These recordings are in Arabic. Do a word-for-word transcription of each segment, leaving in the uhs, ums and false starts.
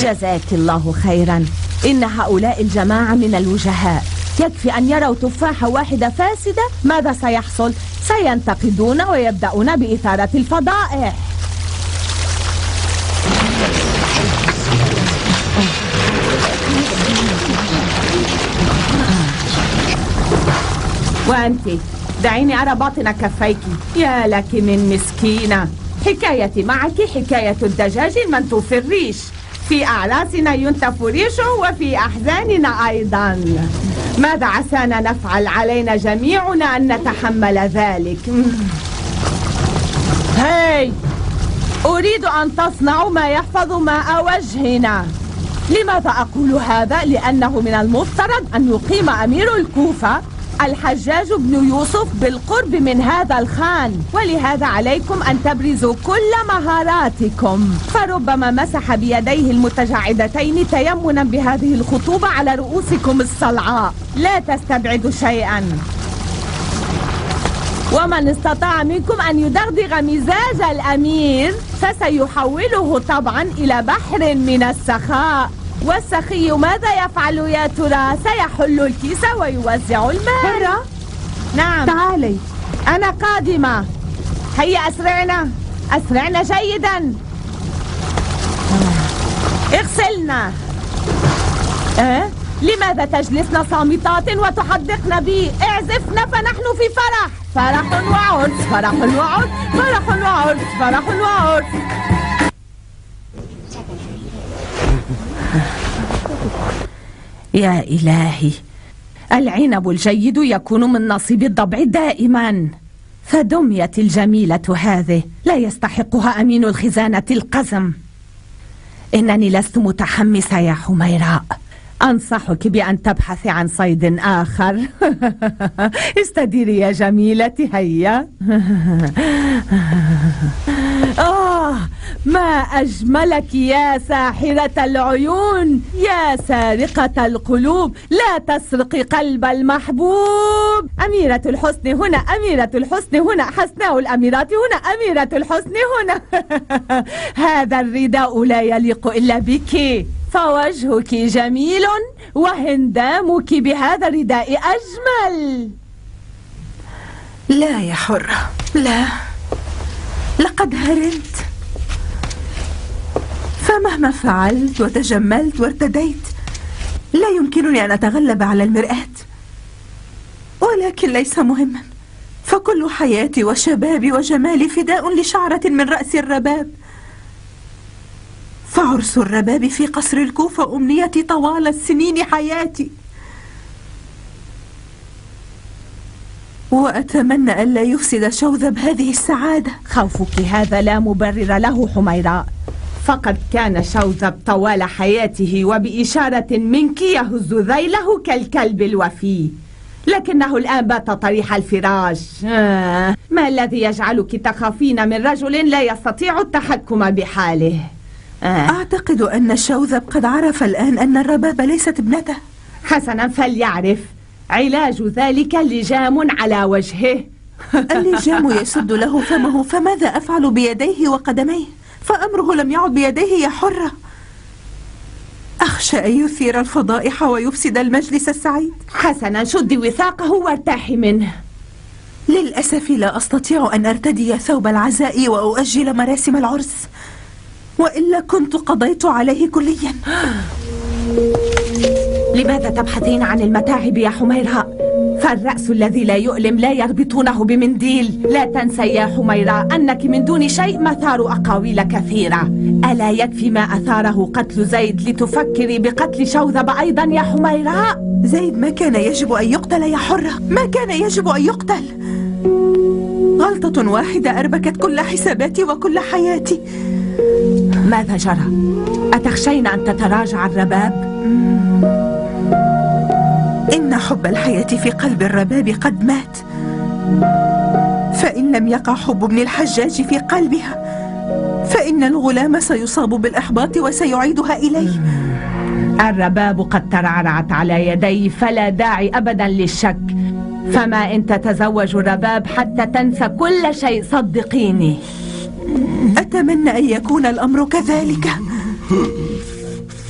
جزاك الله خيرا. إن هؤلاء الجماعة من الوجهاء، يكفي أن يروا تفاحة واحدة فاسدة ماذا سيحصل؟ سينتقدون ويبدأون بإثارة الفضائح. وأنت دعيني أرى باطن كفيك. يا لك من مسكينة، حكايتي معك حكاية الدجاج المنتوف الريش، في أعراسنا ينتف ريشه وفي أحزاننا أيضا. ماذا عسانا نفعل؟ علينا جميعنا أن نتحمل ذلك. هاي، أريد أن تصنعوا ما يحفظ ماء وجهنا. لماذا أقول هذا؟ لأنه من المفترض أن يقيم أمير الكوفة الحجاج بن يوسف بالقرب من هذا الخان، ولهذا عليكم أن تبرزوا كل مهاراتكم. فربما مسح بيديه المتجعدتين تيمنا بهذه الخطوبة على رؤوسكم الصلعاء. لا تستبعدوا شيئا. ومن استطاع منكم أن يدغدغ مزاج الأمير فسيحوله طبعا إلى بحر من السخاء. والسخي ماذا يفعل يا ترى؟ سيحل الكيس ويوزع المال. حرة، نعم تعالي، أنا قادمة. هيا أسرعنا أسرعنا جيدا. اغسلنا. أه؟ لماذا تجلسن صامتات وتحدقن بي؟ اعزفن فنحن في فرح. فرح وعرس، فرح وعرس، فرح وعرس، فرح وعرس. يا إلهي، العنب الجيد يكون من نصيب الضبع دائما. فدمية الجميلة هذه لا يستحقها أمين الخزانة القزم. إنني لست متحمسة يا حميراء. أنصحك بأن تبحثي عن صيد آخر. استديري يا جميلتي، هيا. آه، ما أجملك يا ساحرة العيون، يا سارقة القلوب. لا تسرقي قلب المحبوب. أميرة الحسن هنا، أميرة الحسن هنا، حسناء الأميرات هنا، أميرة الحسن هنا. هذا الرداء لا يليق إلا بك، فوجهك جميل وهندامك بهذا الرداء أجمل. لا يا حرة، لا، لقد هرمت. فمهما فعلت وتجملت وارتديت لا يمكنني أن أتغلب على المرآة. ولكن ليس مهما، فكل حياتي وشبابي وجمالي فداء لشعرة من رأس الرباب. فعرس الرباب في قصر الكوفة أمنيتي طوال السنين حياتي، وأتمنى ألا يفسد شوذب هذه السعادة. خوفك هذا لا مبرر له حميراء، فقد كان شوذب طوال حياته وبإشارة منك يهز ذيله كالكلب الوفي، لكنه الآن بات طريح الفراش. آه. ما الذي يجعلك تخافين من رجل لا يستطيع التحكم بحاله؟ آه. أعتقد أن شوذب قد عرف الآن أن الرباب ليست ابنته. حسنا، فليعرف. علاج ذلك لجام على وجهه. اللجام يسد له فمه، فماذا أفعل بيديه وقدميه؟ فأمره لم يعد بيديه يا حرة. أخشى أن يثير الفضائح ويفسد المجلس السعيد. حسنا، شدي وثاقه وارتاحي منه. للأسف لا أستطيع أن أرتدي ثوب العزاء وأؤجل مراسم العرس، وإلا كنت قضيت عليه كليا. لماذا تبحثين عن المتاعب يا حميراء؟ فالرأس الذي لا يؤلم لا يربطونه بمنديل. لا تنسي يا حميراء أنك من دون شيء مثار أقاويل كثيرة. ألا يكفي ما أثاره قتل زيد لتفكري بقتل شوذب أيضا يا حميراء؟ زيد ما كان يجب أن يقتل يا حرة، ما كان يجب أن يقتل. غلطة واحدة أربكت كل حساباتي وكل حياتي. ماذا جرى؟ أتخشين أن تتراجع الرباب؟ إن حب الحياة في قلب الرباب قد مات، فإن لم يقع حب ابن الحجاج في قلبها فإن الغلام سيصاب بالإحباط وسيعيدها إليه. الرباب قد ترعرعت على يدي، فلا داعي أبدا للشك. فما إن تتزوج الرباب حتى تنسى كل شيء، صدقيني. أتمنى أن يكون الأمر كذلك.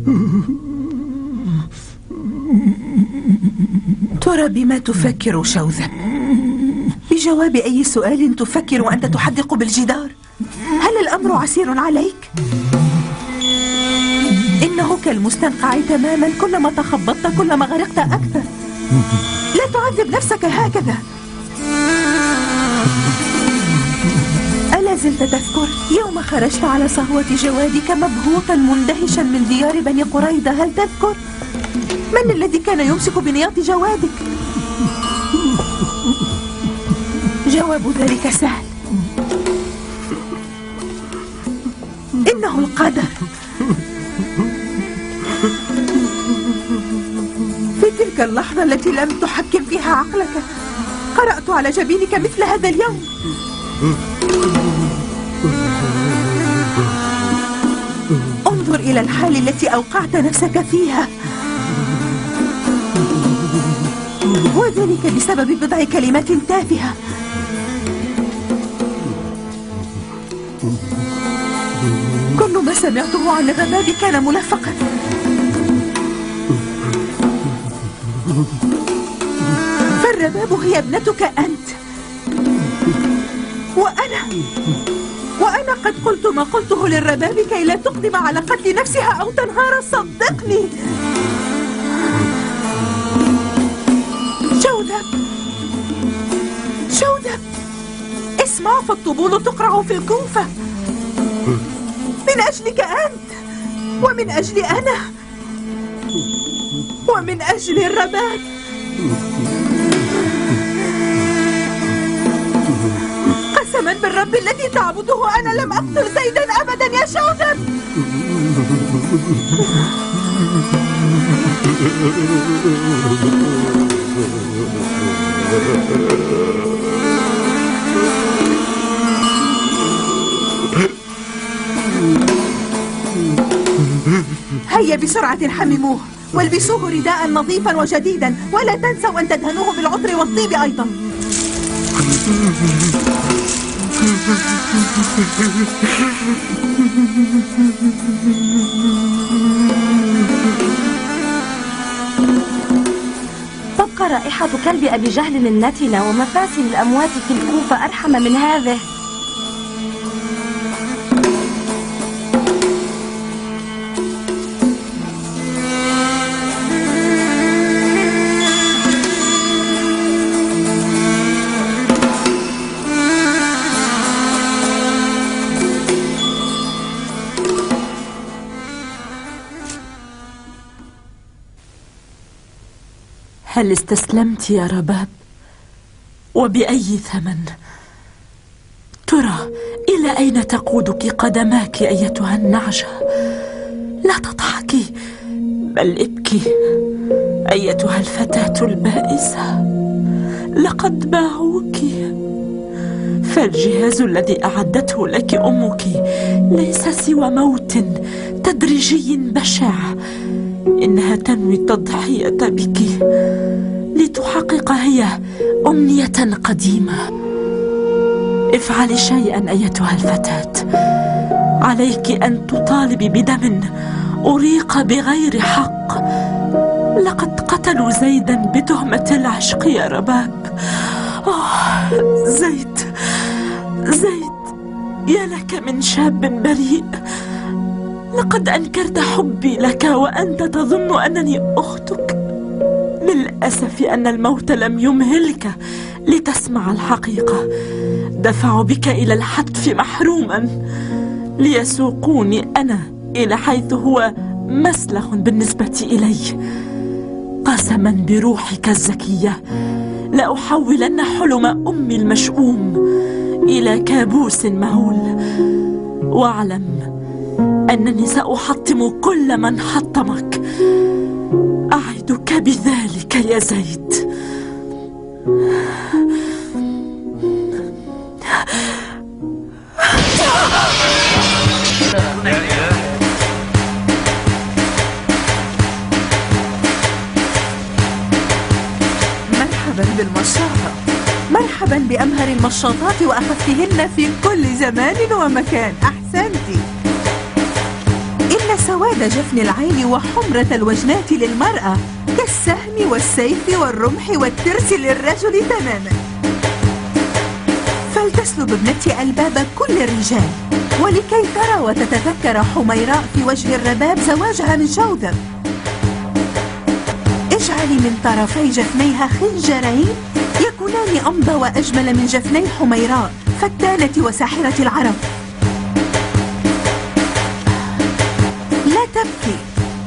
ترى بما تفكر شوذب؟ بجواب أي سؤال تفكر وأنت تحدق بالجدار؟ هل الأمر عسير عليك؟ إنه كالمستنقع تماما، كلما تخبطت كلما غرقت أكثر. لا تعذب نفسك هكذا. ألا زلت تذكر يوم خرجت على صهوة جوادك مبهوطا مندهشا من ديار بني قريظة؟ هل تذكر؟ من الذي كان يمسك بنياط جوادك؟ جواب ذلك سهل، إنه القدر. في تلك اللحظة التي لم تحكم فيها عقلك قرأت على جبينك مثل هذا اليوم. انظر إلى الحال التي أوقعت نفسك فيها، وذلك بسبب بضع كلمات تافهة. كل ما سمعته عن الرباب كان ملفقا. فالرباب هي ابنتك أنت، وأنا وأنا قد قلت ما قلته للرباب كي لا تقدم على قتل نفسها أو تنهار. صدقني شوذب، شوذب، اسمع، فالطبول تقرع في الكوفة من أجلك أنت، ومن أجلي أنا، ومن أجل الرباب. قسما بالرب الذي تعبده أنا لم أقتل زيدا أبدا يا شوذب. هيا بسرعة حمموه والبسوه رداء نظيفا وجديدا، ولا تنسوا أن تدهنوه بالعطر والطيب أيضا. تبقى رائحة كلب أبي جهل النتنة ومفاسد الأموات في الكوفة أرحم من هذه. هل استسلمت يا رباب؟ وبأي ثمن؟ ترى إلى أين تقودك قدماك أيتها النعجة؟ لا تضحكي بل ابكي أيتها الفتاة البائسة. لقد باعوك، فالجهاز الذي أعدته لك أمك ليس سوى موت تدريجي بشع. إنها تنوي التضحية بك لتحقق هي أمنية قديمة. افعلي شيئا أيتها الفتاة، عليك أن تطالبي بدم أريق بغير حق. لقد قتلوا زيدا بتهمة العشق يا رباب. آه زيد، زيد، يا لك من شاب بريء. لقد أنكرت حبي لك وأنت تظن أنني أختك. للأسف أن الموت لم يمهلك لتسمع الحقيقة. دفعوا بك إلى الحتف محروما ليسوقوني أنا إلى حيث هو مسلخ بالنسبة إلي. قسما بروحك الزكية لأحولن حلم أمي المشؤوم إلى كابوس مهول. واعلم أنني سأحطم كل من حطمك. أعدك بذلك يا زيد. مرحبا بالمشاطة، مرحبا بأمهر المشاطات وأخفهن في كل زمان ومكان. أحسنتي. إن سواد سواد جفن العين وحمرة الوجنات للمرأة، كالسهم والسيف والرمح والترس للرجل تماما. فلتسلب ابنتي ألباب كل الرجال، ولكي ترى وتتذكر حميراء في وجه الرباب زواجها من شوذب، اجعلي من طرفي جفنيها خنجرين يكونان أمضى وأجمل من جفني حميراء فتانة وساحرة العرب. لا تبكي.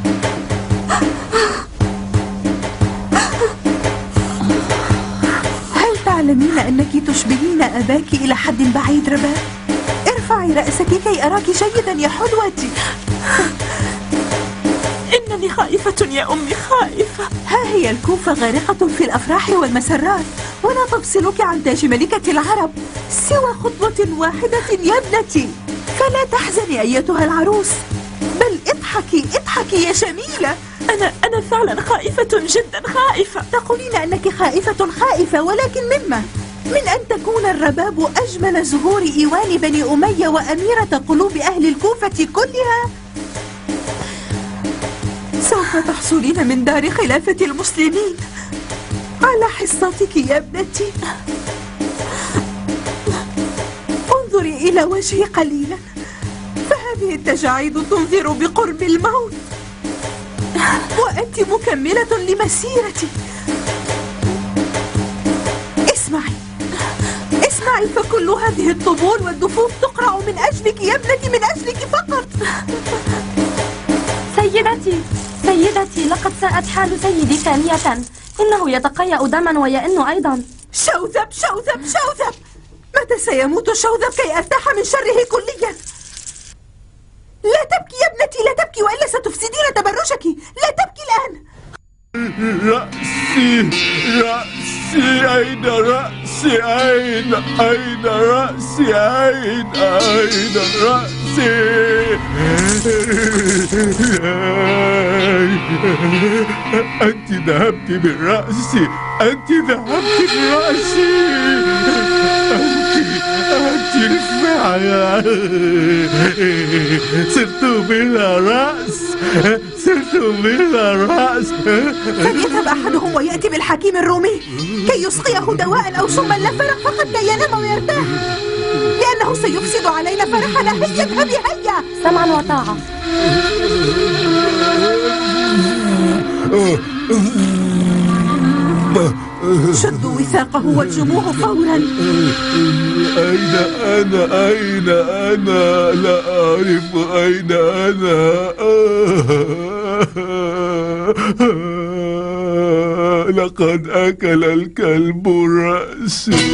هل تعلمين أنك تشبهين أباك إلى حد بعيد رباب؟ ارفعي رأسك كي أراك جيدا يا حلوتي. إنني خائفة يا أمي، خائفة. ها هي الكوفة غارقة في الأفراح والمسرات، ولا تفصلك عن تاج ملكة العرب سوى خطوة واحدة يا ابنتي. فلا تحزني أيتها العروس، بل اضحكي اضحكي يا جميلة. أنا أنا فعلا خائفة جدا، خائفة. تقولين أنك خائفة خائفة، ولكن مما؟ من أن تكون الرباب أجمل زهور إيوان بني أمية وأميرة قلوب أهل الكوفة كلها. سوف تحصلين من دار خلافة المسلمين على حصتك يا ابنتي. انظري إلى وجهي قليلا، فهذه التجاعيد تنذر بقرب الموت، وأنت مكملة لمسيرتي. اسمعي اسمعي، فكل هذه الطبول والدفوف تقرع من أجلك يا ابنتي، من أجلك فقط. سيدتي سيدتي، لقد ساءت حال سيدي ثانية، إنه يتقيأ دما ويئن أيضا. شوذب شوذب شوذب، متى سيموت شوذب كي أرتاح من شره كليا؟ لا تبكي يا ابنتي، لا تبكي، وإلا ستفسدين تبرجك. لا تبكي الآن. رأسي رأسي أين رأسي؟ أين أين رأسي؟ أين أين رأسي؟ أنت ذهبت برأسي، أنت ذهبت برأسي، أنت أنت الفعل. صرت بلا رأس، صرت بلا رأس. فليذهب أحدهم ويأتي بالحكيم الرومي كي يسقيه دواء أو سما لا فرق، فقط كي ينام ويرتاح، لأنه سيفسد علينا فرحنا. هيا اذهبي هيا. سمعا وطاعة. شدوا وثاقه والجموه فورا. أين أنا؟ أين أنا؟ لا أعرف أين أنا. لقد أكل الكلب رأسي.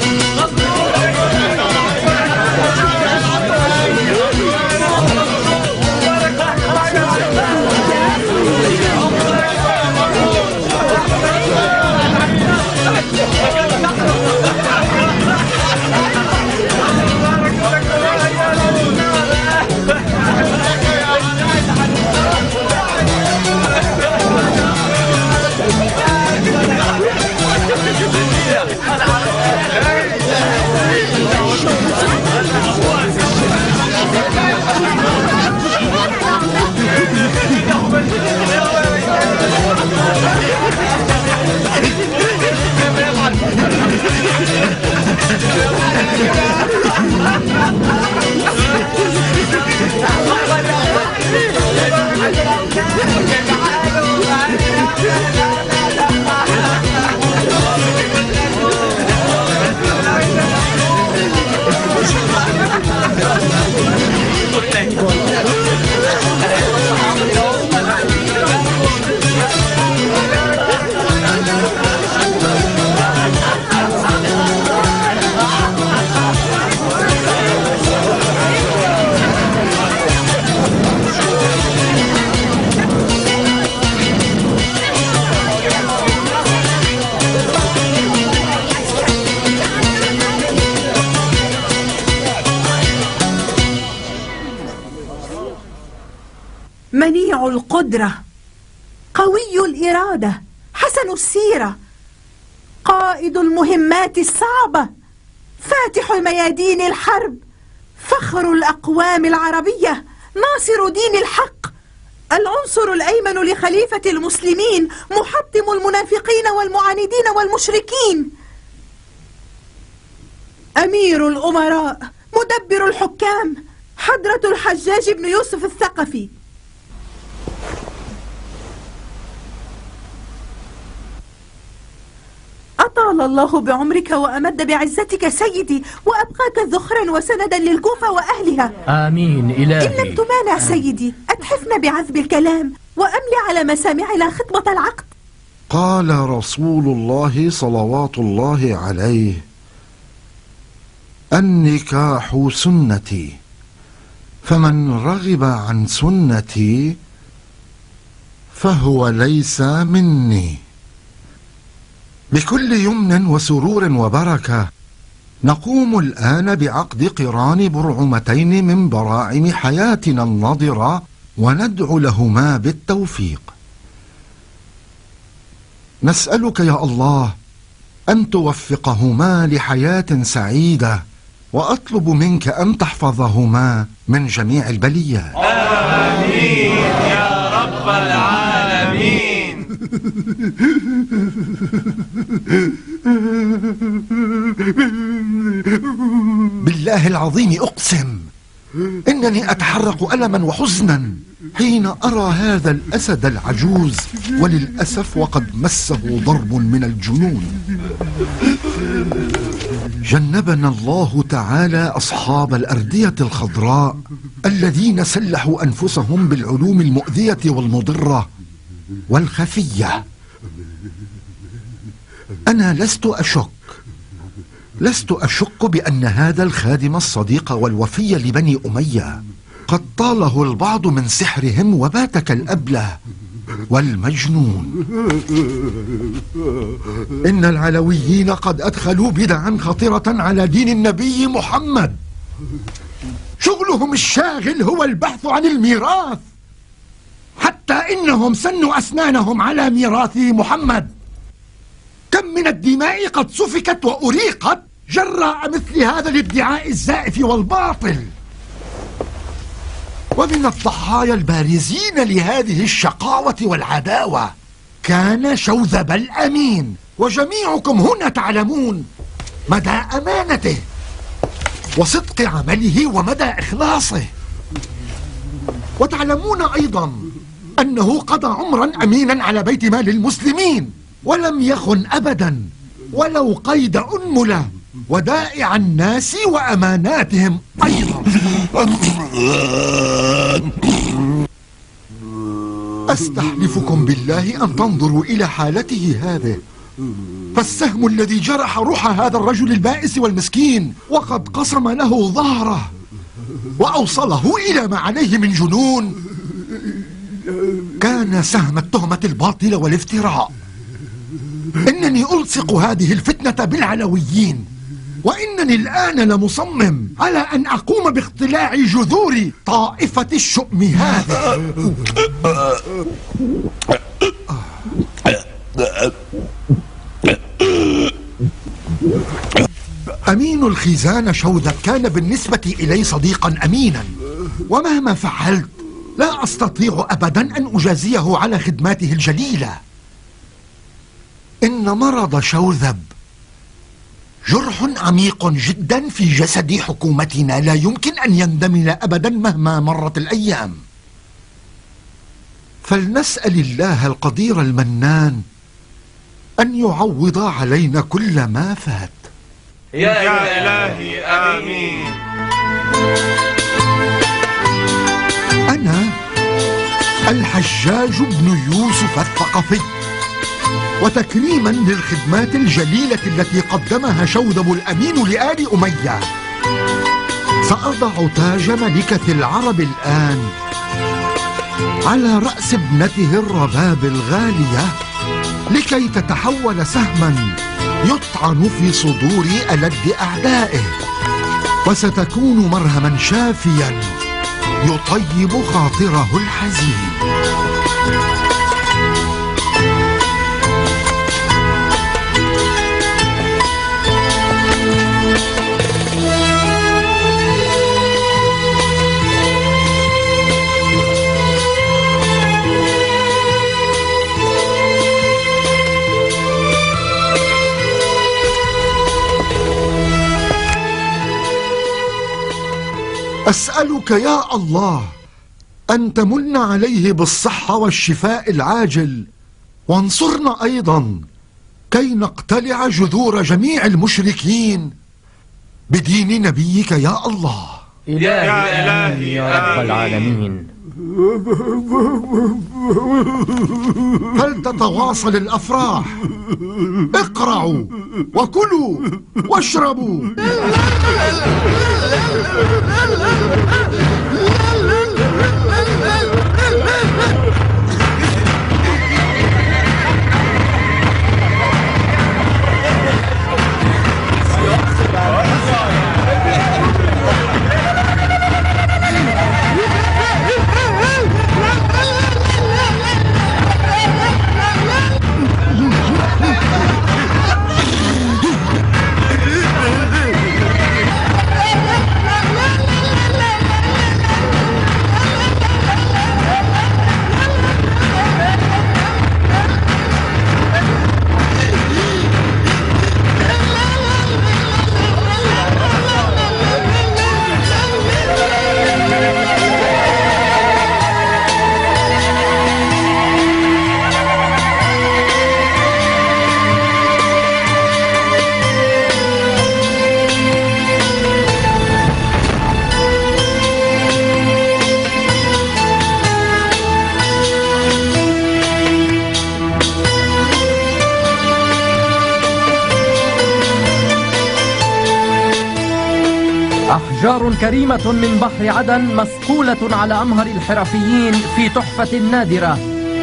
منيع القدرة، قوي الإرادة، حسن السيرة، قائد المهمات الصعبة، فاتح ميادين الحرب، فخر الأقوام العربية، ناصر دين الحق، العنصر الأيمن لخليفة المسلمين، محطم المنافقين والمعاندين والمشركين، أمير الأمراء، مدبر الحكام، حضرة الحجاج بن يوسف الثقفي. أطال الله بعمرك وأمد بعزتك سيدي، وأبقاك ذخرا وسندا للكوفة وأهلها. آمين إلهي. إن لم تمانع سيدي، أتحفنا بعذب الكلام وأملي على مسامعنا خطبة العقد. قال رسول الله صلوات الله عليه: النكاح سنتي، فمن رغب عن سنتي فهو ليس مني. بكل يمن وسرور وبركة نقوم الآن بعقد قران برعمتين من براعم حياتنا النضرة، وندعو لهما بالتوفيق. نسألك يا الله أن توفقهما لحياة سعيدة، وأطلب منك أن تحفظهما من جميع البليات. آمين يا رب العالمين. بالله العظيم أقسم إنني أتحرق ألما وحزنا حين أرى هذا الأسد العجوز، وللأسف وقد مسه ضرب من الجنون. جنبنا الله تعالى أصحاب الأردية الخضراء الذين سلحوا أنفسهم بالعلوم المؤذية والمضرة والخفية. أنا لست أشك لست أشك بأن هذا الخادم الصديق والوفي لبني أمية قد طاله البعض من سحرهم وبات كالأبله والمجنون. إن العلويين قد أدخلوا بدعا خطرة على دين النبي محمد. شغلهم الشاغل هو البحث عن الميراث، حتى إنهم سنوا أسنانهم على ميراث محمد. كم من الدماء قد سفكت وأريقت جراء مثل هذا الادعاء الزائف والباطل. ومن الضحايا البارزين لهذه الشقاوة والعداوة كان شوذب الأمين، وجميعكم هنا تعلمون مدى أمانته وصدق عمله ومدى إخلاصه، وتعلمون أيضا أنه قضى عمرا أمينا على بيت مال المسلمين، ولم يخن أبدا ولو قيد أنملة، ودائع الناس وأماناتهم أيضا. أستحلفكم بالله أن تنظروا إلى حالته هذه، فالسهم الذي جرح روح هذا الرجل البائس والمسكين وقد قسم له ظهره وأوصله إلى ما عليه من جنون كان سهم التهمة الباطلة والافتراء. إنني ألصق هذه الفتنة بالعلويين، وإنني الآن لمصمم على أن أقوم باختلاع جذور طائفة الشؤم هذه. أمين الخزانة شوذب كان بالنسبة إلي صديقا أمينا، ومهما فعلت لا أستطيع أبدا أن أجازيه على خدماته الجليلة. إن مرض شوذب جرح عميق جدا في جسد حكومتنا، لا يمكن أن يندمل أبدا مهما مرت الأيام. فلنسأل الله القدير المنان أن يعوض علينا كل ما فات. يا إلهي آمين. أنا الحجاج بن يوسف الثقفي، وتكريما للخدمات الجليلة التي قدمها شوذب الأمين لآل أمية، سأضع تاج ملكة العرب الآن على رأس ابنته الرباب الغالية، لكي تتحول سهما يطعن في صدور ألد أعدائه، وستكون مرهما شافيا يطيب خاطره الحزين. أسألك يا الله أن تمن عليه بالصحة والشفاء العاجل، وانصرنا أيضا كي نقتلع جذور جميع المشركين بدين نبيك يا الله. إلهي يا إلهي يا رب العالمين. فلتتواصل الأفراح، اقرعوا وكلوا واشربوا. أحجار كريمة من بحر عدن مسقولة على أمهر الحرفيين في تحفة نادرة.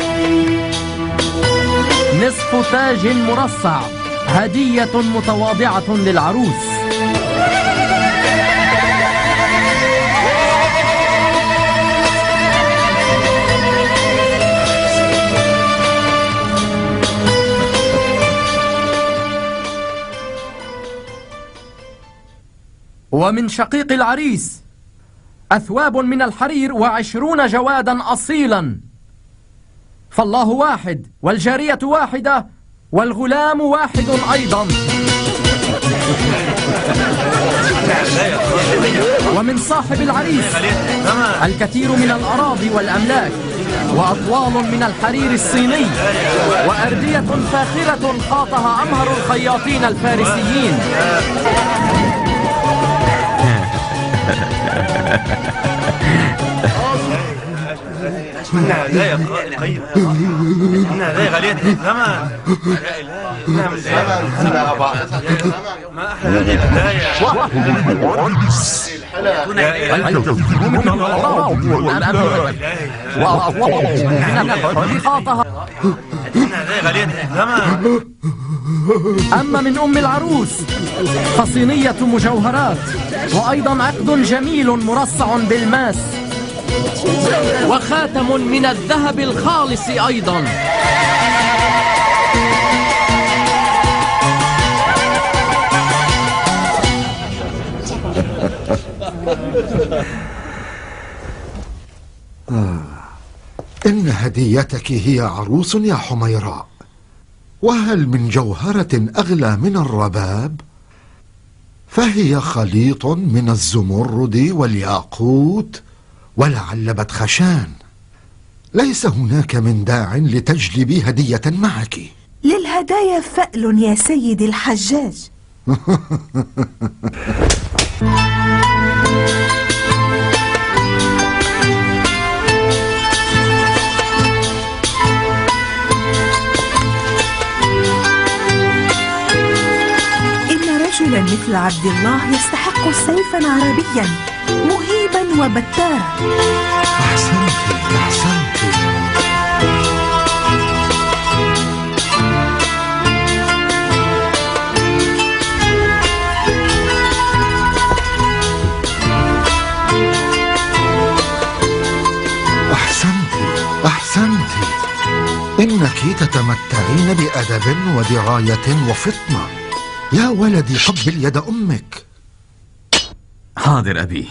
نصف تاج مرصع، هدية متواضعة للعروس. ومن شقيق العريس أثواب من الحرير وعشرون جوادا أصيلا. فالله واحد والجارية واحدة والغلام واحد أيضا. ومن صاحب العريس الكثير من الأراضي والأملاك، وأطوال من الحرير الصيني، وأردية فاخرة خاطها أمهر الخياطين الفارسيين. إنها هدايا قيمة، إنها هدايا غالية الثمن. لا إله إنها من الزمن. ما أحلى هذه الهدايا. أما من أم العروس فصينية مجوهرات، وأيضا عقد جميل مرصع بالماس، وخاتم من الذهب الخالص أيضا. آه. إن هديتك هي عروس يا حميراء، وهل من جوهرة أغلى من الرباب؟ فهي خليط من الزمرد والياقوت ولعل بدخشان. ليس هناك من داع لتجلبي هدية معك. للهدايا فأل يا سيدي الحجاج. رجلا مثل عبد الله يستحق سيفا عربيا مهيبا وبتارا. أحسنت أحسنت. أحسنت أحسنت. إنك تتمتعين بأدب ودراية وفطنة. يا ولدي قبل يد أمك. حاضر أبي.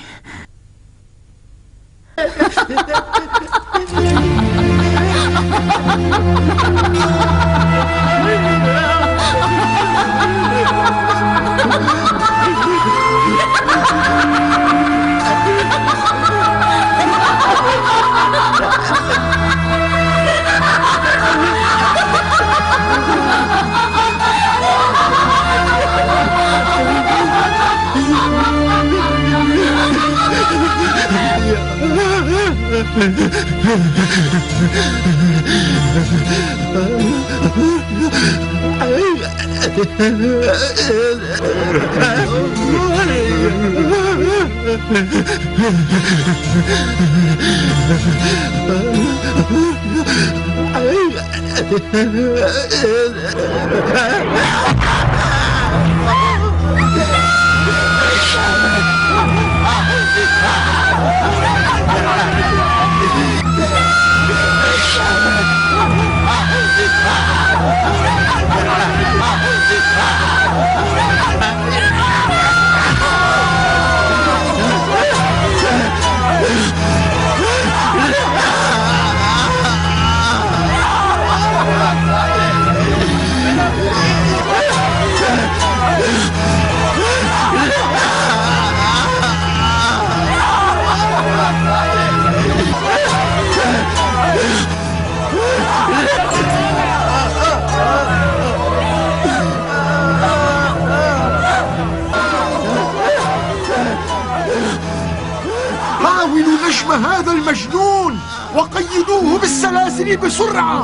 حاولوا نجم هذا المجنون وقيدوه بالسلاسل بسرعة.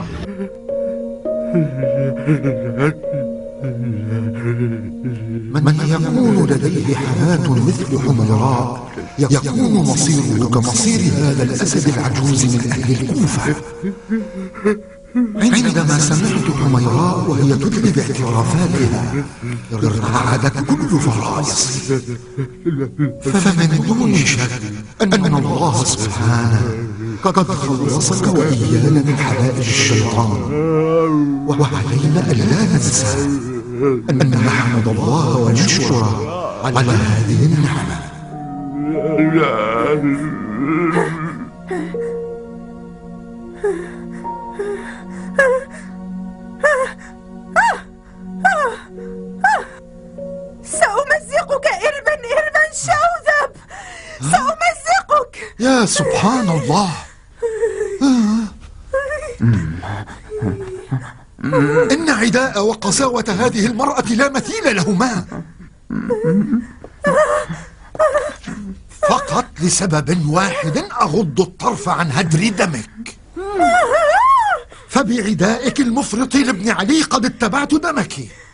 من يكون لديه حياة مثل حميراء يكون مصيره كمصير هذا الأسد العجوز من أهل الكوفة. عندما سمعت حميراء وهي تدلي باعترافاتها ارتعدت كل فرائصي، فمن دون شك أن الله سبحانه قد خلصك وإيانا من حلائج الشيطان، وعلينا ألا ننسى أن نحمد الله ونشكره على هذه النعمة. سأمزقك إربا إربا شوذب، سأمزقك. يا سبحان الله، إن عداء وقساوة هذه المرأة لا مثيل لهما، فقط لسبب واحد أغض الطرف عن هدر دمك. فبعدائك المفرط لابن علي قد اتبعت دمك.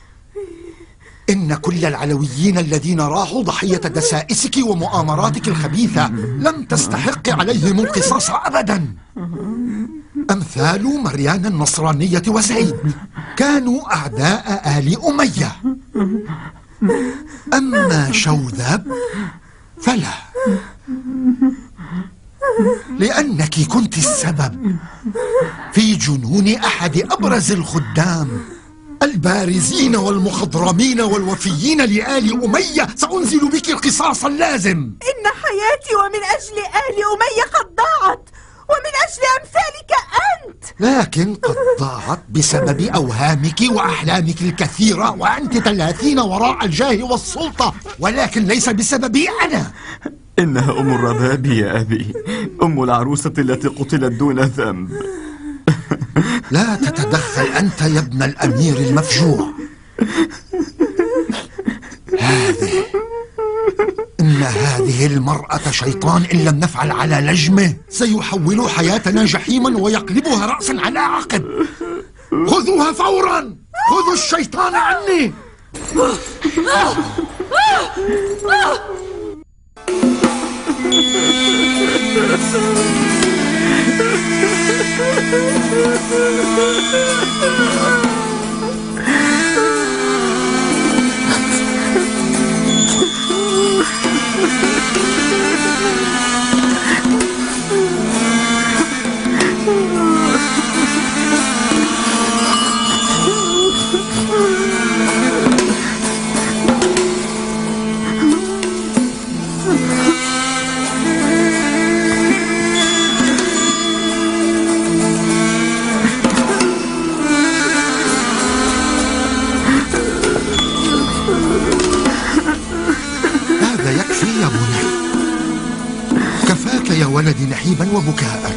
إن كل العلويين الذين راحوا ضحية دسائسك ومؤامراتك الخبيثة لم تستحق عليهم القصاص أبدا. أمثال مريان النصرانية وزيد كانوا أعداء آل أمية، أما شوذب فلا، لأنك كنت السبب في جنون أحد أبرز الخدام البارزين والمخضرمين والوفيين لآل أمية. سأنزل بك القصاص اللازم. إن حياتي ومن أجل آل أمية قد ضاعت، ومن أجل أمثالك أنت. لكن قد ضاعت بسبب أوهامك وأحلامك الكثيرة، وأنت تلاثين وراء الجاه والسلطة، ولكن ليس بسببي أنا. إنها أم الرباب يا أبي، أم العروسة التي قتلت دون ذنب. لا تتدخل أنت يا ابن الأمير المفجوع. هذه إن هذه المرأة شيطان، إن لم نفعل على لجمه سيحول حياتنا جحيما ويقلبها رأسا على عقب. خذوها فورا، خذوا الشيطان عني. يا ولدي نحيبا وبكاء.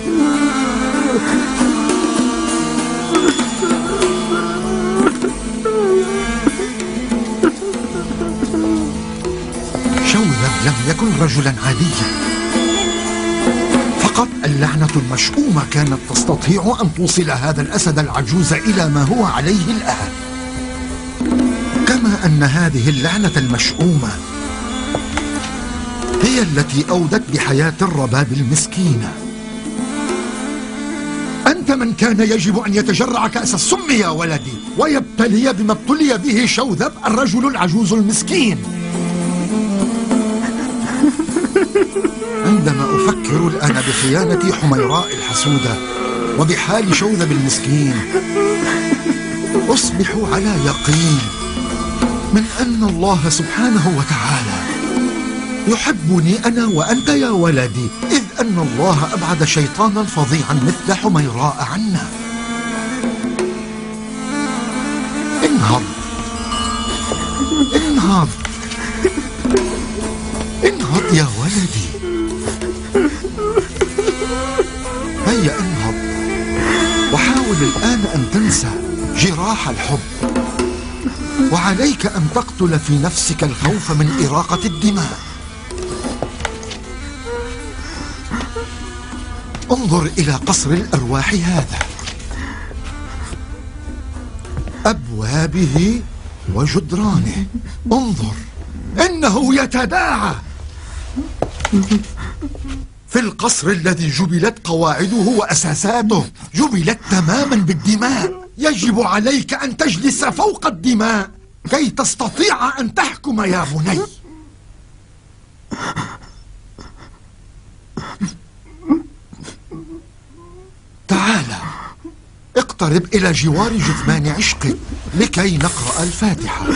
شوذب لم يكن رجلا عاديا، فقط اللعنة المشؤومة كانت تستطيع أن توصل هذا الأسد العجوز إلى ما هو عليه الآن، كما أن هذه اللعنة المشؤومة هي التي أودت بحياة الرباب المسكينة. أنت من كان يجب أن يتجرع كأس السم يا ولدي، ويبتلي بما ابتلي به شوذب الرجل العجوز المسكين. عندما أفكر الآن بخيانة حميراء الحسودة وبحال شوذب المسكين، أصبح على يقين من أن الله سبحانه وتعالى يحبني أنا وأنت يا ولدي، إذ أن الله أبعد شيطانا فظيعا مثل حميراء عنا. انهض انهض انهض يا ولدي، هيا انهض وحاول الآن أن تنسى جراح الحب، وعليك أن تقتل في نفسك الخوف من إراقة الدماء. انظر إلى قصر الأرواح هذا، أبوابه وجدرانه، انظر إنه يتداعى. في القصر الذي جبلت قواعده وأساساته جبلت تماما بالدماء، يجب عليك أن تجلس فوق الدماء كي تستطيع أن تحكم يا بني. تعال اقترب إلى جوار جثمان عشقك لكي نقرأ الفاتحة.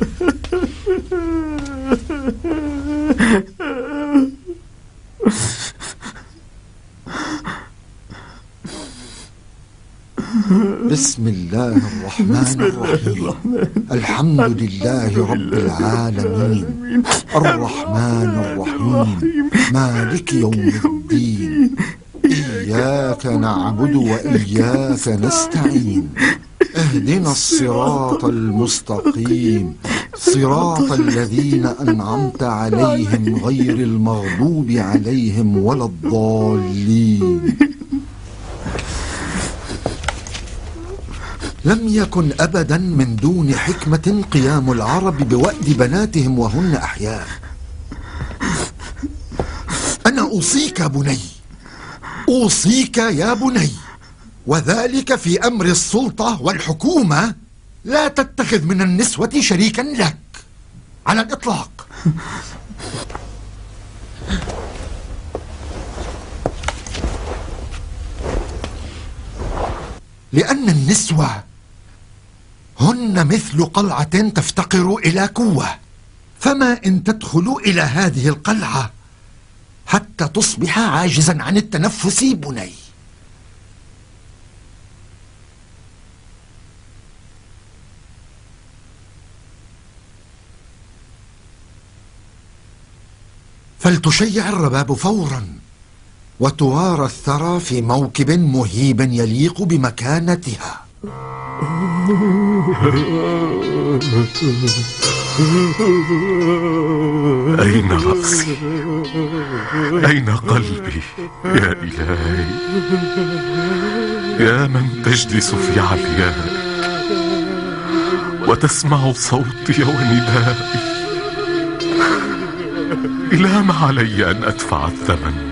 بسم الله الرحمن الرحيم. الحمد لله رب العالمين، الرحمن الرحيم، مالك يوم الدين، إياك نعبد وإياك نستعين، اهدنا الصراط المستقيم، صراط الذين أنعمت عليهم غير المغضوب عليهم ولا الضالين. لم يكن أبدا من دون حكمة قيام العرب بوأد بناتهم وهن أحياء. أنا أوصيك بني، أوصيك يا بني، وذلك في أمر السلطة والحكومة، لا تتخذ من النسوة شريكا لك على الإطلاق. لأن النسوة هن مثل قلعة تفتقر إلى قوة، فما إن تدخل إلى هذه القلعة حتى تصبح عاجزا عن التنفس بني. فلتشيع الرباب فورا وتوارى الثرى في موكب مهيب يليق بمكانتها. أين رأسي؟ أين قلبي؟ يا إلهي، يا من تجلس في عليائك وتسمع صوتي وندائي، إلى ما علي أن أدفع الثمن؟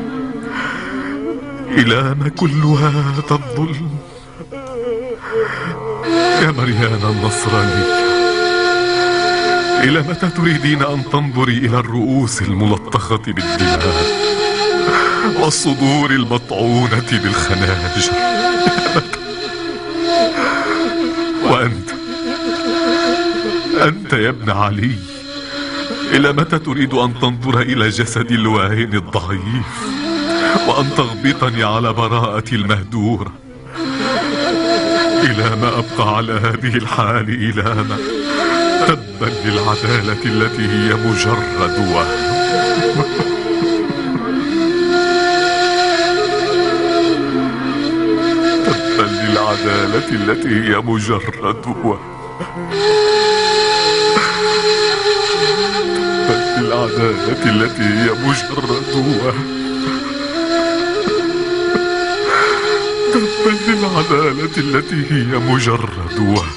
إلى ما كل هذا الظلم؟ يا مريان النصرانية، إلى متى تريدين أن تنظري إلى الرؤوس الملطخة بالدماء والصدور المطعونة بالخناجر؟ وأنت أنت يا ابن علي، إلى متى تريد أن تنظر إلى جسدي الواهن الضعيف وأن تغبطني على براءتي المهدورة؟ إلى ما أبقى على هذه الحال؟ إلى ما؟ تبا للعدالة التي هي مجرد وهم. تبا للعدالة التي هي مجرد وهم. تبا للعدالة التي هي مجرد وهم. بل للعدالة التي هي مجرد وهم.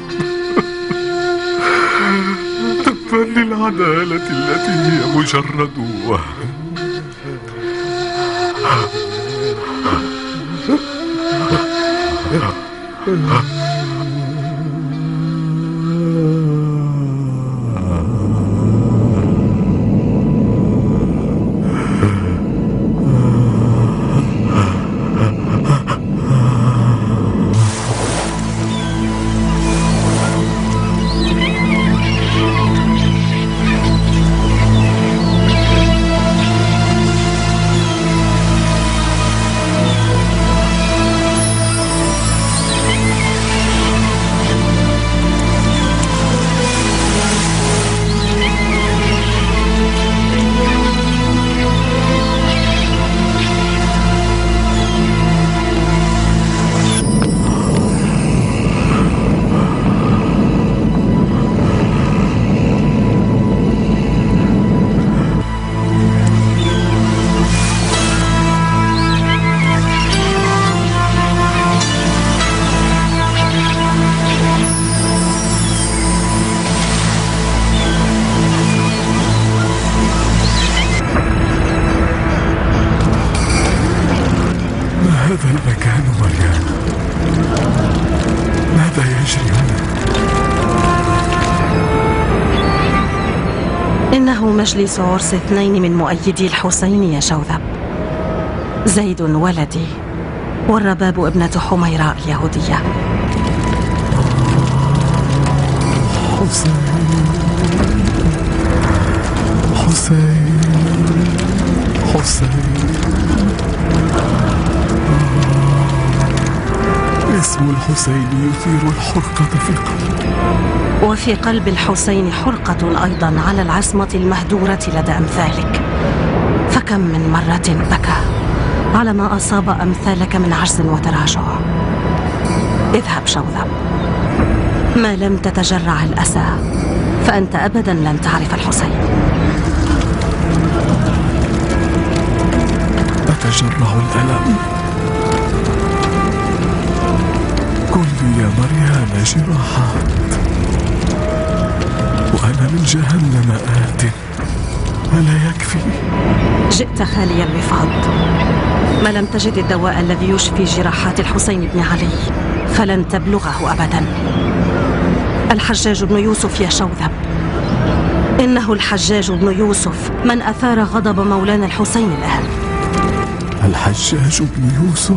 تبا للعدالة التي هي مجرد وهم. هذا المكان مريم، ماذا يجري هنا؟ إنه مجلس عرس اثنين من مؤيدي الحسين يا شوذب، زيد ولدي والرباب ابنة حميراء اليهودية. حسين حسين حسين، اسم الحسين يثير الحرقة في القلب، وفي قلب الحسين حرقة أيضا على العصمة المهدورة لدى أمثالك. فكم من مرة بكى على ما أصاب أمثالك من عجز وتراجع. اذهب شوذب، ما لم تتجرع الأسى فأنت أبدا لن تعرف الحسين. أتجرع الألم، كل يا مريم جراحات، وأنا من جهنم آت، ألا يكفي؟ جئت خالي الوفاض، ما لم تجد الدواء الذي يشفي جراحات الحسين بن علي فلن تبلغه أبدا. الحجاج بن يوسف يا شوذب، إنه الحجاج بن يوسف من أثار غضب مولانا الحسين الآن. الحجاج بن يوسف؟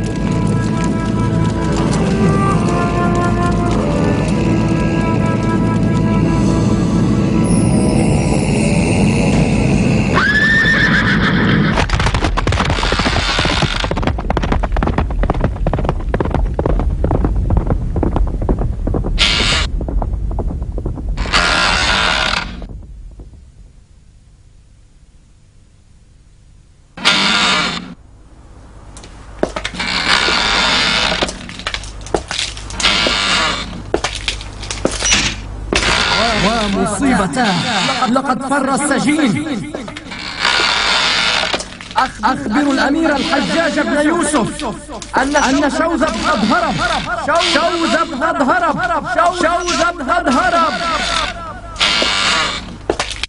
ومصيبتاه، لقد فر السجين. أخبروا الأمير الحجاج بن يوسف أن أن شوذب قد هرب. شوذب قد هرب.